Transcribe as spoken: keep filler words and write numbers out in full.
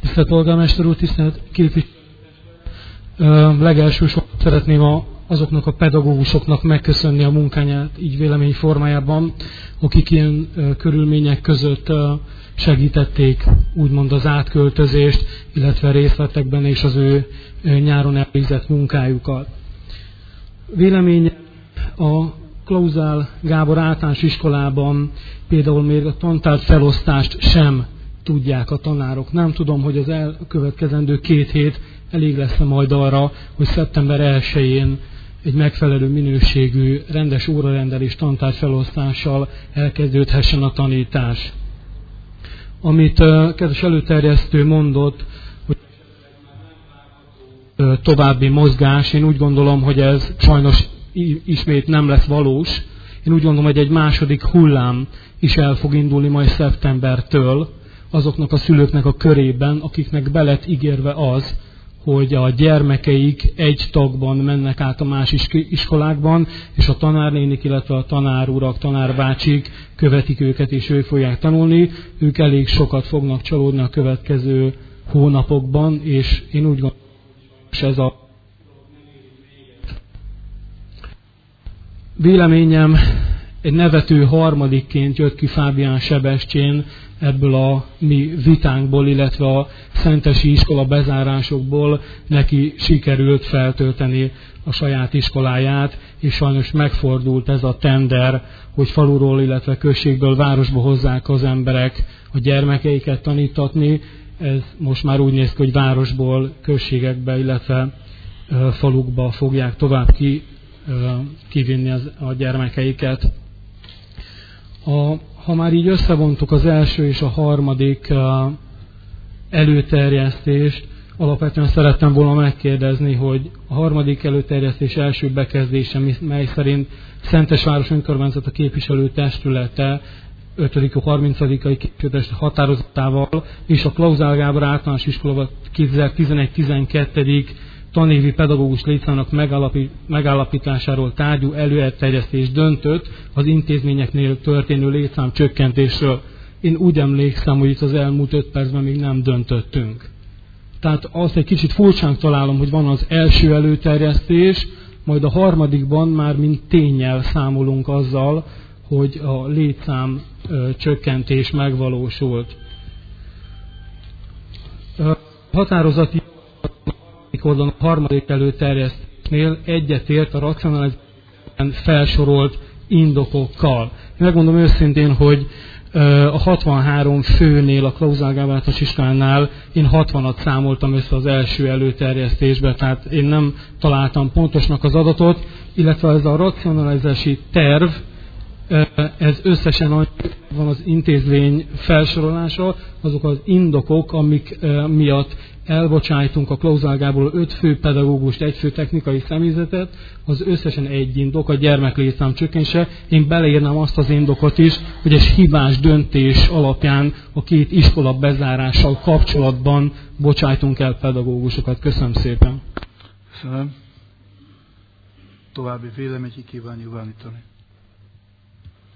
Tisztelt polgármester úr, tisztelt képviselő. Legelső sorban szeretném a, azoknak a pedagógusoknak megköszönni a munkáját, így vélemény formájában, akik ilyen ö, körülmények között ö, segítették úgymond az átköltözést, illetve részt vettek benne és az ő ö, nyáron elvégzett munkájukat. Véleményem a Klauzál Gábor általános iskolában például még a tantárgy felosztást sem tudják a tanárok. Nem tudom, hogy az elkövetkezendő két hét elég lesz-e majd arra, hogy szeptember elsején egy megfelelő minőségű, rendes órarendelés tantárgy felosztással elkezdődhessen a tanítás. Amit uh, kedves előterjesztő mondott, hogy uh, további mozgás, én úgy gondolom, hogy ez sajnos ismét nem lesz valós. Én úgy gondolom, hogy egy második hullám is el fog indulni majd szeptembertől azoknak a szülőknek a körében, akiknek be lett ígérve az, hogy a gyermekeik egy tagban mennek át a más iskolákban, és a tanárnénik, illetve a tanárurak, tanárbácsik követik őket, és ők fogják tanulni. Ők elég sokat fognak csalódni a következő hónapokban, és én úgy gondolom, hogy ez a véleményem egy nevető harmadikként jött ki Fábián Sebestyén ebből a mi vitánkból, illetve a szentesi iskola bezárásokból neki sikerült feltölteni a saját iskoláját, és sajnos megfordult ez a tender, hogy faluról, illetve községből városba hozzák az emberek a gyermekeiket tanítatni. Ez most már úgy néz ki, hogy városból községekbe, illetve uh, falukba fogják tovább ki, uh, kivinni az, a gyermekeiket. A, ha már így összevontuk az első és a harmadik uh, előterjesztést, alapvetően szerettem volna megkérdezni, hogy a harmadik előterjesztés első bekezdése, mely szerint Szentesváros önkormányzata képviselő testülete ötödik harmincadikai képviselőtest határozatával és a Klauzál Gábor általános iskola kétezer-tizenegy tizenkettő tanévi pedagógus létszámnak megállapításáról tárgyú előterjesztés döntött az intézményeknél történő létszám csökkentésről. Én úgy emlékszem, hogy itt az elmúlt öt percben még nem döntöttünk. Tehát azt egy kicsit furcsán találom, hogy van az első előterjesztés, majd a harmadikban már mint ténnyel számolunk azzal, hogy a létszám ö, csökkentés megvalósult. Ö, határozati oldalon a harmadik előterjesztésnél egyetért a racionálisan felsorolt indokokkal. Én megmondom őszintén, hogy a hatvanhárom főnél a Klauzál Gábor általános iskolánál én hatvanat számoltam össze az első előterjesztésbe, tehát én nem találtam pontosnak az adatot, illetve ez a racionalizási terv, ez összesen van az intézmény felsorolása, azok az indokok, amik miatt elbocsájtunk a Klauzál Gáborról öt fő pedagógust, egy fő technikai személyzetet, az összesen egy indok, a gyermeklétszám csökkentése. Én beleírnám azt az indokot is, hogy egy hibás döntés alapján a két iskola bezárással kapcsolatban bocsájtunk el pedagógusokat. Köszönöm szépen. Köszönöm. További véleményt ki kíván nyilvánítani.